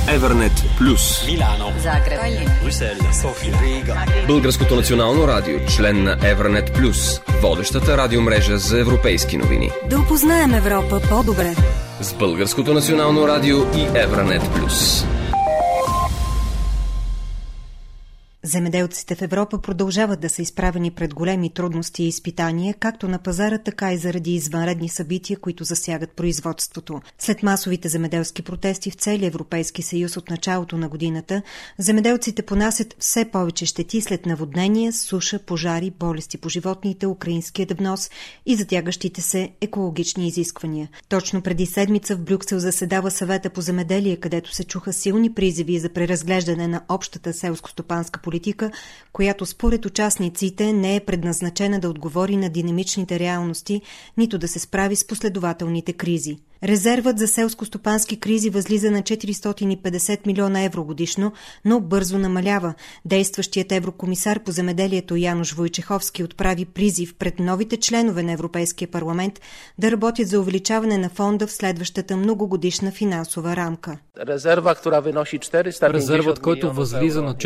Евернет Плюс, Милано, Загреб, Брюксел, София, Рига. Българското национално радио, член на Евернет Плюс, водещата радиомрежа за европейски новини. да опознаем Европа по-добре. С Българското национално радио и Евернет Плюс. Земеделците в Европа продължават да са изправени пред големи трудности и изпитания, както на пазара, така и заради извънредни събития, които засягат производството. След масовите земеделски протести в целия Европейски съюз от началото на годината, земеделците понасят все повече щети след наводнения, суша, пожари, болести по животните, украинският внос и затягащите се екологични изисквания. Точно преди седмица в Брюксел заседава съвета по земеделие, където се чуха силни призиви за преразглеждане на общата селско-стопанска политика, която според участниците не е предназначена да отговори на динамичните реалности, нито да се справи с последователните кризи. Резервът за селско-стопански кризи възлиза на 450 милиона евро годишно, но бързо намалява. Действащият еврокомисар по земеделието Януш Войчеховски отправи призив пред новите членове на Европейския парламент да работят за увеличаване на фонда в следващата многогодишна финансова рамка. Резервът, който възлиза на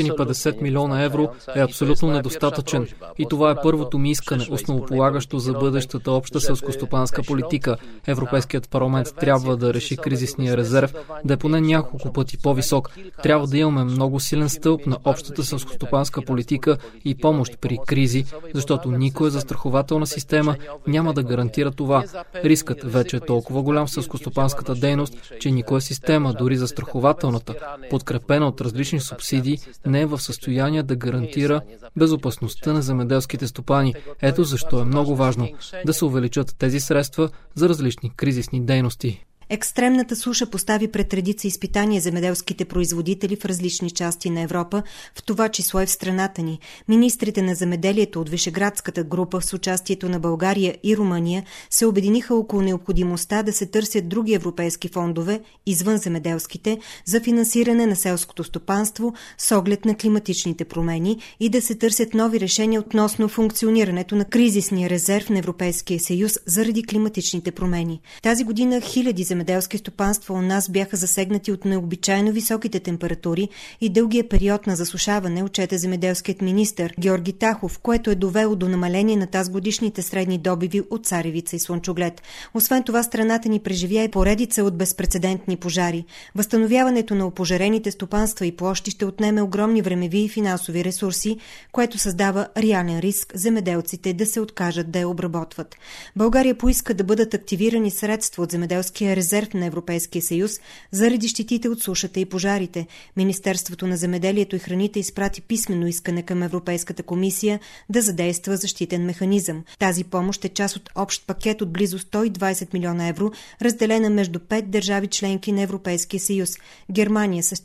450 милиона евро, е абсолютно недостатъчен. И това е първото ми искане, основополагащо за бъдещата обща селскостопанска политика. Европейският парламент трябва да реши кризисния резерв, да е поне няколко пъти по-висок. Трябва да имаме много силен стълб на общата селскостопанска политика и помощ при кризи, защото никоя застрахователна система няма да гарантира това. Рискът вече е толкова голям в селскостопанската дейност, че никоя система, дори застрахователната, подкрепена от различни субсидии, не е в състояние да гарантира безопасността на земеделските стопани. Ето защо е много важно да се увеличат тези средства за различни кризисни дейности. Екстремната суша постави пред редица изпитания земеделските производители в различни части на Европа, в това число и в страната ни. Министрите на земеделието от Вишеградската група с участието на България и Румъния се обединиха около необходимостта да се търсят други европейски фондове, извън земеделските, за финансиране на селското стопанство с оглед на климатичните промени и да се търсят нови решения относно функционирането на кризисния резерв на Европейския съюз заради климатичните промени. Тази година хиляди земеделски стопанства у нас бяха засегнати от необичайно високите температури и дългия период на засушаване, отчете земеделският министър Георги Тахов, което е довело до намаление на тазгодишните средни добиви от царевица и слънчоглед. Освен това, страната ни преживя и поредица от безпрецедентни пожари. Възстановяването на опожарените стопанства и площи ще отнеме огромни времеви и финансови ресурси, което създава реален риск земеделците да се откажат да я обработват. България поиска да бъдат активирани средства от земеделския резерв на Европейския съюз заради щетите от сушата и пожарите. Министерството на земеделието и храните изпрати писмено искане към Европейската комисия да задейства защитен механизъм. Тази помощ е част от общ пакет от близо 120 милиона евро, разделена между 5 държави членки на Европейския съюз. Германия с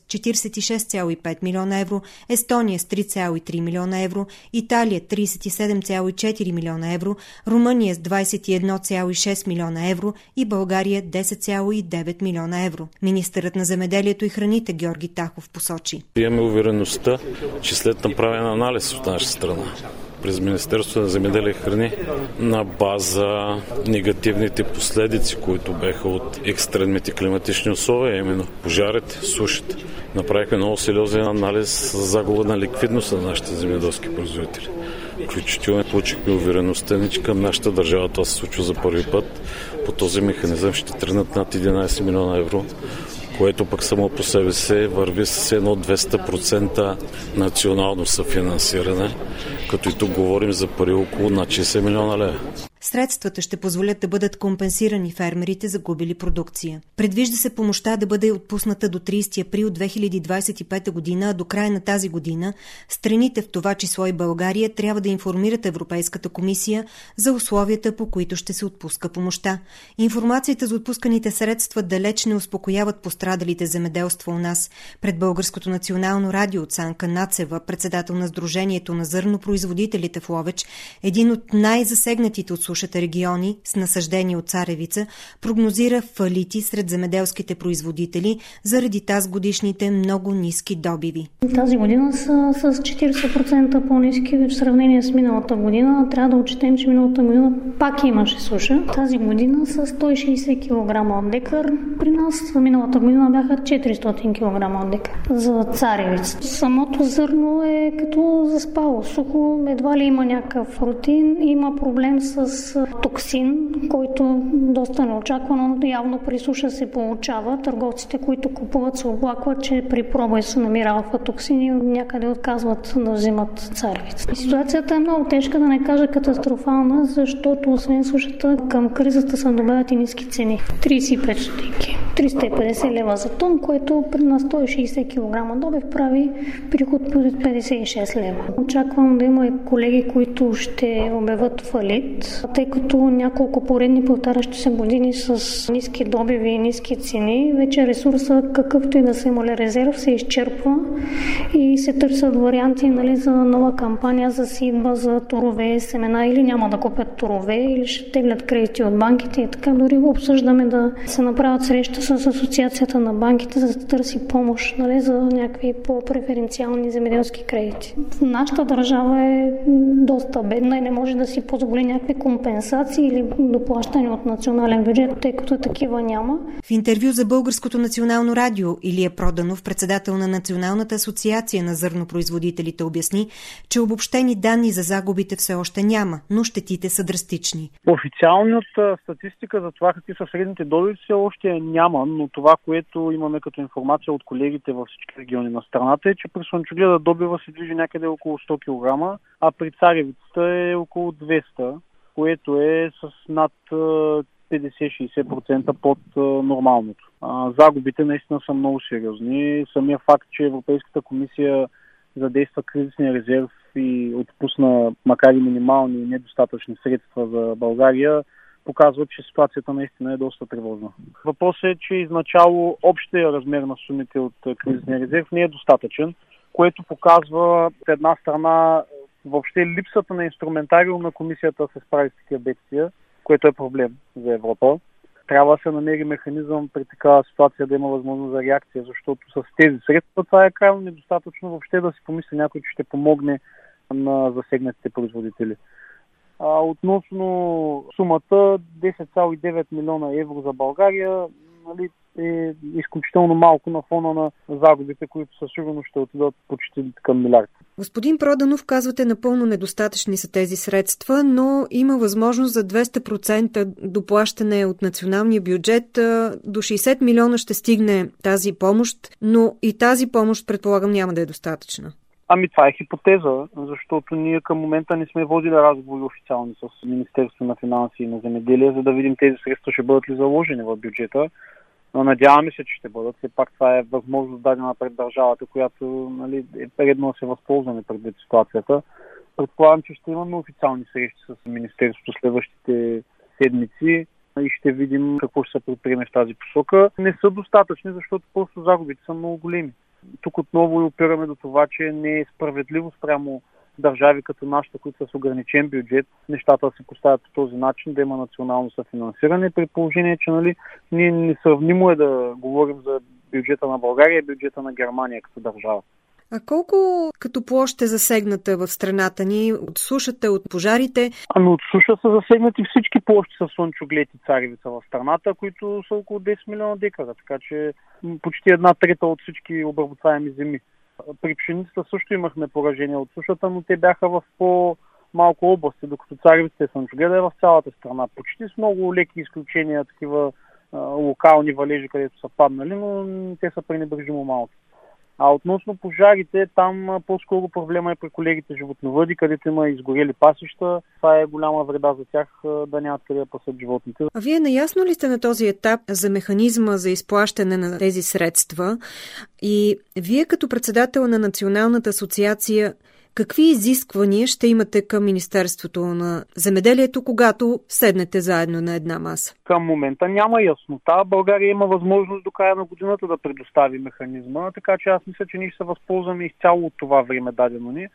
46,5 милиона евро, Естония с 3,3 милиона евро, Италия 37,4 милиона евро, Румъния с 21,6 милиона евро и България 10,9 милиона евро. Министърът на земеделието и храните Георги Тахов посочи. Имаме увереността, че след направен анализ от наша страна през Министерството на земеделие и храни на база негативните последици, които беха от екстремните климатични условия, именно пожарите, сушите. Направихме много сериозен анализ за загуба на ликвидност на нашите земеделски производители. Включително получихме увереността, че към нашата държава това се случва за първи път. По този механизъм ще тръгнат над 11 милиона евро, което пък само по себе се върви с едно 200% национално съфинансиране, като и тук говорим за пари около над 60 милиона лева. Средствата ще позволят да бъдат компенсирани фермерите, загубили продукция. Предвижда се помощта да бъде отпусната до 30 април 2025 година, а до края на тази година страните, в това число и България, трябва да информират Европейската комисия за условията, по които ще се отпуска помощта. Информацията за отпусканите средства далеч не успокояват пострадалите земеделства у нас. Пред Българското национално радио Цанка Нацева, председател на Сдружението на зърнопроизводителите в Ловеч, един от най-засегнатите от сушата региони с насаждения от царевица прогнозира фалити сред земеделските производители заради тазгодишните много ниски добиви. Тази година са с 40% по-ниски в сравнение с миналата година. Трябва да отчетем, че миналата година пак имаше суша. Тази година са 160 кг от декар. При нас миналата година бяха 400 кг от декар за царевица. Самото зърно е като заспало сухо, едва ли има някакъв рутин. Има проблем с токсин, който доста неочаквано явно при суша се получава. Търговците, които купуват, се оплакват, че при пробой се намира алфа-токсин и някъде отказват да взимат царевица. Ситуацията е много тежка, да не кажа катастрофална, защото освен сушата към кризата се добавят и ниски цени. 35 стотинки. 350 лева за тон, което на 160 кг добив прави приход от 56 лева. Очаквам да има и колеги, които ще обявят фалит, тъй като няколко поредни повтарящи се години с ниски добиви и ниски цени, вече ресурса, какъвто и да се има резерв, се изчерпва и се търсят варианти за нова кампания за сидба, за торове, семена, или няма да купят торове, или ще теглят кредити от банките и така. Дори обсъждаме да се направят среща с Асоциацията на банките, за да търси помощ за някакви по-преференциални земеделски кредити. Нашата държава е доста бедна и не може да си позволи някакви компенсации или доплащане от национален бюджет, тъй като такива няма. В интервю за Българското национално радио Илия Проданов, председател на Националната асоциация на зърнопроизводителите, обясни, че обобщени данни за загубите все още няма, но щетите са драстични. Официалната статистика за това какви са средните добиви все още няма, но това, което имаме като информация от колегите във всички региони на страната е, че при слънчогледа добива се движи някъде около 100 кг, а при царевицата е около 200, което е с над 50-60% под нормалното. Загубите наистина са много сериозни. Самия факт, че Европейската комисия задейства кризисния резерв и отпусна, макар и минимални и недостатъчни средства за България, показва, че ситуацията наистина е доста тревожна. Въпросът е, че изначало общия размер на сумите от кризисния резерв не е достатъчен, което показва от една страна въобще липсата на инструментариум на комисията да се справи с такива бедствия, което е проблем за Европа. Трябва да се намери механизъм при такава ситуация да има възможност за реакция, защото с тези средства това е крайно недостатъчно въобще да си помисли някой, че ще помогне на засегнатите производители. Относно сумата 10,9 милиона евро за България е изключително малко на фона на загубите, които със сигурност ще отидат почти към милиард. Господин Проданов, казвате, напълно недостатъчни са тези средства, но има възможност за 200% доплащане от националния бюджет. До 60 милиона ще стигне тази помощ, но и тази помощ, предполагам, няма да е достатъчна. Това е хипотеза, защото ние към момента не сме водили разговори официални с Министерство на финанси и на земеделие, за да видим тези средства ще бъдат ли заложени в бюджета. Но надяваме се, че ще бъдат. Все пак това е възможност дадена пред държавата, която е редно да се възползваме предвид ситуацията. Предполагам, че ще имаме официални срещи с Министерството следващите седмици и ще видим какво ще се предприеме в тази посока. Не са достатъчни, защото просто загубите са много големи. Тук отново опираме до това, че не е справедливо спрямо държави като нашата, които са с ограничен бюджет, нещата се поставят по този начин, да има национално съфинансиране, при положение, че ние несравнимо е да говорим за бюджета на България и бюджета на Германия като държава. А колко като площ е засегната в страната ни от сушата, от пожарите? От суша са засегнати всички площи с слънчоглед и царевица в страната, които са около 10 милиона декара, така че почти 1/3 от всички обработваеми земи. При пшеницата също имахме поражения от сушата, но те бяха в по-малко области, докато царевицата и слънчогледа е в цялата страна. Почти с много леки изключения, такива локални валежи, където са паднали, но те са пренебрежимо малки. Относно пожарите, там по-скоро проблема е при колегите животновъди, където има изгорели пасища. Това е голяма вреда за тях да нямат къде да пасат животните. А вие наясно ли сте на този етап за механизма за изплащане на тези средства? И вие като председател на Националната асоциация, какви изисквания ще имате към Министерството на земеделието, когато седнете заедно на една маса? Към момента няма яснота. България има възможност до края на годината да предостави механизма, така че аз мисля, че ние ще се възползваме изцяло от това време дадено ни.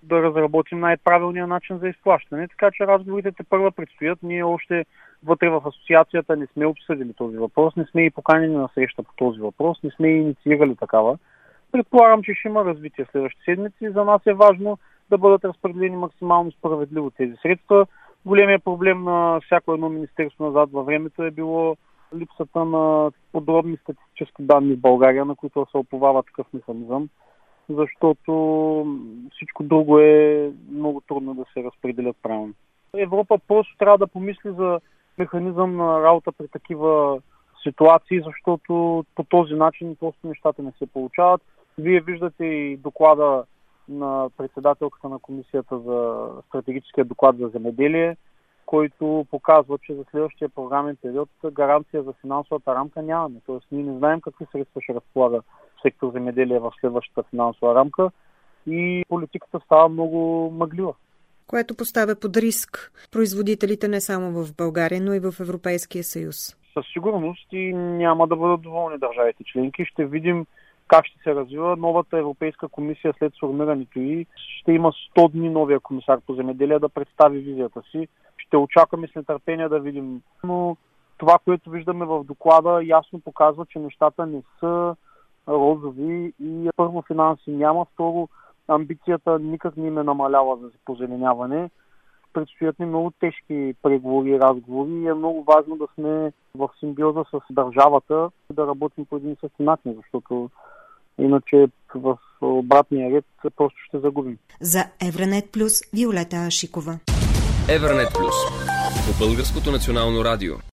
да разработим най-правилния начин за изплащане. Така че разговорите тепърва предстоят. Ние още вътре в асоциацията не сме обсъдили този въпрос, не сме и поканени на среща по този въпрос, не сме и инициирали такава. Предполагам, че ще има развитие следващите седмици. За нас е важно да бъдат разпределени максимално справедливо тези средства. Големият проблем на всяко едно министерство назад във времето е било липсата на подробни статистически данни в България, на които се оповава такъв механизъм, защото всичко друго е много трудно да се разпределят правилно. Европа просто трябва да помисли за механизъм на работа при такива ситуации, защото по този начин просто нещата не се получават. Вие виждате и доклада на председателката на комисията за стратегическия доклад за земеделие, който показва, че за следващия програмен период гаранция за финансовата рамка нямаме. Тоест ние не знаем какви средства ще разполага сектор земеделие в следващата финансова рамка и политиката става много мъглива. Което поставя под риск производителите не само в България, но и в Европейския съюз. Със сигурност и няма да бъдат доволни държавите членки. Ще видим как ще се развива новата Европейска комисия след сформирането й. Ще има 100 дни новия комисар по земеделие да представи визията си. Ще очакваме с нетърпение да видим. Но това, което виждаме в доклада, ясно показва, че нещата не са розови и първо финанси няма, второ амбицията никак не им е намалява за позеленяване. Предстоят ни много тежки преговори и разговори и е много важно да сме в симбиоза с държавата и да работим по един и същи начин, защото иначе в обратния ред просто ще загубим. За Евранет Плюс, Виолета Ашикова. Евранет Плюс по Българското национално радио.